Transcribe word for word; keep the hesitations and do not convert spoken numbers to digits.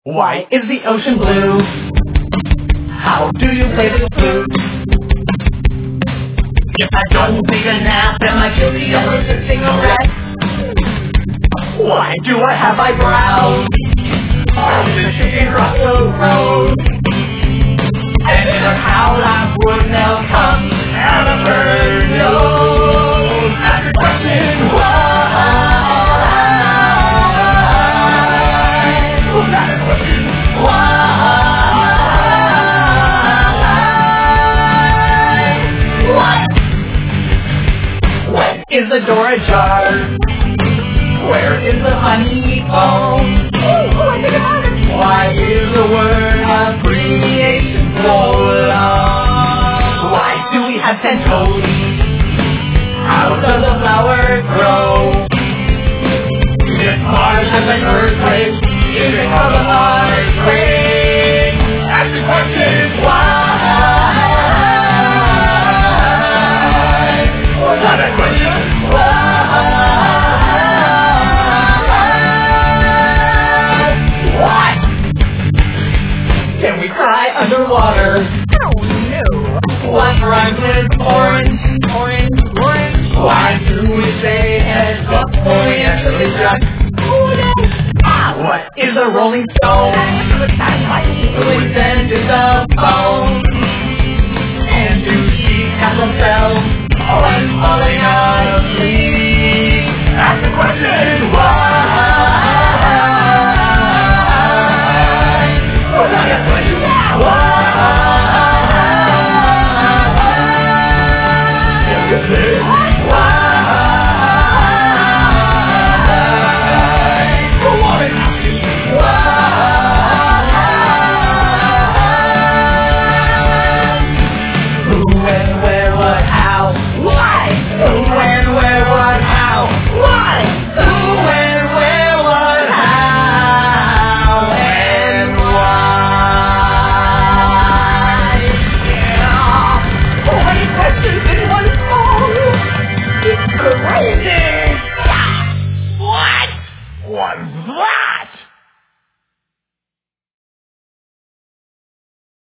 Why is the ocean blue? How do you play the flute? If I don't take a nap, am I guilty of resisting arrest? Why do I have eyebrows? The chicken crossed the road, and in a cow lap would now come out of her nose. Ask the question, why? Was that a question? Why? What? When is the door ajar? Where is the honey comb? Why is the word abbreviation so long? Why do we have ten toes? How does a flower grow? If Mars has an earthquake, is it called a earthquake? Ask the question, why? Was that a question? Why? Can we cry underwater? Oh no! What rhymes with orange? Orange, orange. Why do we say heads up orientally just? Oh no! Ah, what is a rolling stone? Who invented the phone? And do sheep have themselves always falling asleep? Ask the question, why? Was that a question? Why? Crazy! What was that?